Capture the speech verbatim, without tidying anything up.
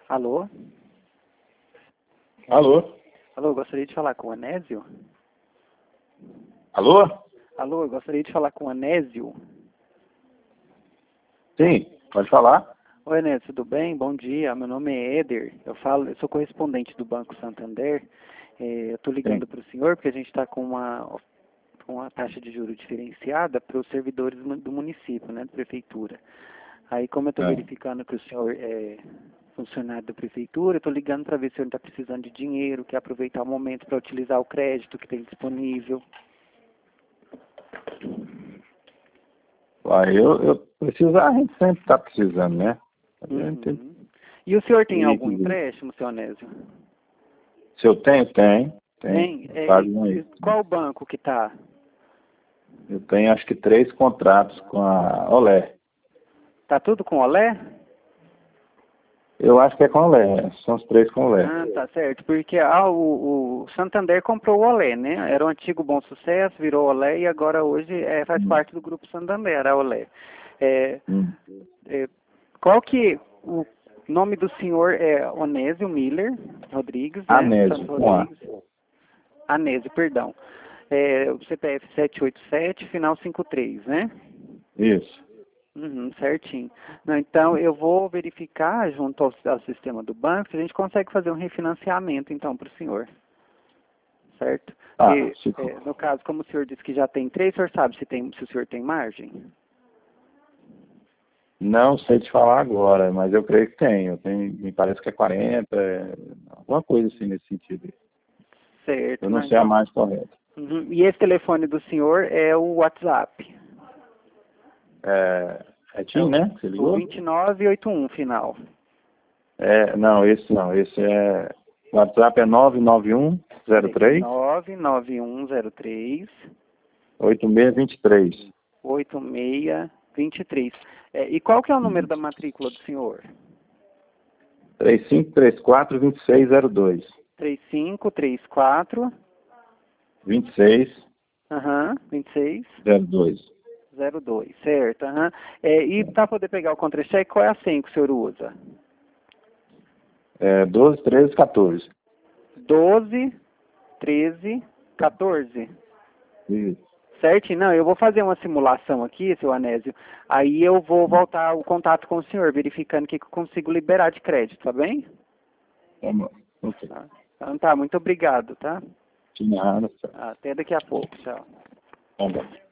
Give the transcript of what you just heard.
Alô? Alô? Alô, eu gostaria de falar com o Anésio? Alô? Alô, eu gostaria de falar com o Anésio. Sim, pode falar. Oi, Anésio, tudo bem? Bom dia, meu nome é Éder. Eu falo, eu sou correspondente do Banco Santander. É, eu estou ligando Sim. para o senhor porque a gente está com uma, com uma taxa de juros diferenciada para os servidores mu- do município, né, da prefeitura. Aí, como eu estou É. verificando que o senhor é funcionário da prefeitura, eu estou ligando para ver se o senhor está precisando de dinheiro, quer aproveitar o momento para utilizar o crédito que tem disponível. Uai, eu, eu precisar, a gente sempre está precisando, né? A gente- Uhum. E o senhor tem E- algum e- empréstimo, seu Anésio? Se eu tenho, tem. Tem. Tem? É, Faz e- um e aí. qual banco que está? Eu tenho acho que três contratos com a Olé. Tá tudo com Olé? Eu acho que é com a Olé, são os três com a Olé. Ah, tá certo. Porque ah, o, o Santander comprou o Olé, né? Era o antigo Bom Sucesso, virou Olé e agora hoje é, faz Hum. parte do grupo Santander, a Olé. É, Hum. é, qual que o nome do senhor é Onésio Miller Rodrigues, né? Anésio, Santos com A. Rodrigues. Anésio, perdão. É, o C P F sete oito sete, final cinquenta e três, né? Isso. Uhum, certinho. Não, então, eu vou verificar junto ao, ao sistema do banco se a gente consegue fazer um refinanciamento, então, para o senhor. Certo? Ah, Porque, se... é, no caso, como o senhor disse que já tem três, o senhor sabe se, tem, se o senhor tem margem? Não sei te falar agora, mas eu creio que tem. Eu tenho, me parece que é quarenta, é... alguma coisa assim nesse sentido. Certo. Eu não Não, sei a então, mais correta. uhum. E esse telefone do senhor é o WhatsApp? É, é É TIM, o, né? Você o ligou? vinte e nove oitenta e um, final. É, não, esse não. Esse é. O WhatsApp é nove nove um zero três nove nove um zero três oito seis dois três. oito seis dois três. É, e qual que é o número da matrícula do senhor? três cinco três quatro dois seis zero dois. três cinco três quatro, vinte e seis aham, vinte e seis zero dois. zero dois, certo, aham. É, e para poder pegar o contra-cheque, qual é a senha que o senhor usa? É doze treze quatorze. doze, treze, quatorze. Isso. Certo? Não, eu vou fazer uma simulação aqui, seu Anésio. Aí eu vou voltar o contato com o senhor, verificando o que que eu consigo liberar de crédito, tá bem? Tá bom. Ok. Tá. Então tá, muito obrigado, tá? De nada. Até daqui a pouco, tchau. Tá bom.